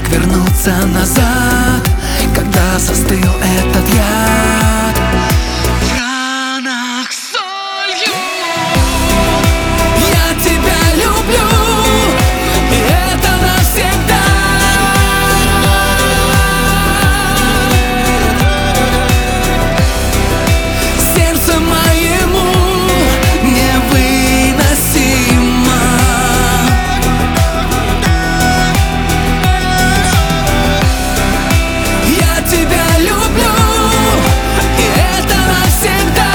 как вернуться назад, когда застыл этот яд в ранах солью. Я тебя люблю, и это навсегда. Сердце моему невыносимо. Я тебя люблю, и это навсегда.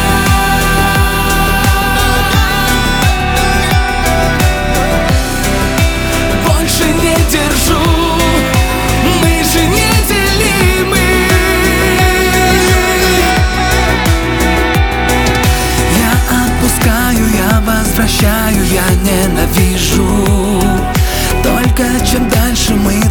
Больше не держу, мы же неделимы. Я отпускаю, я возвращаю, я ненавижу. Только чем дальше мы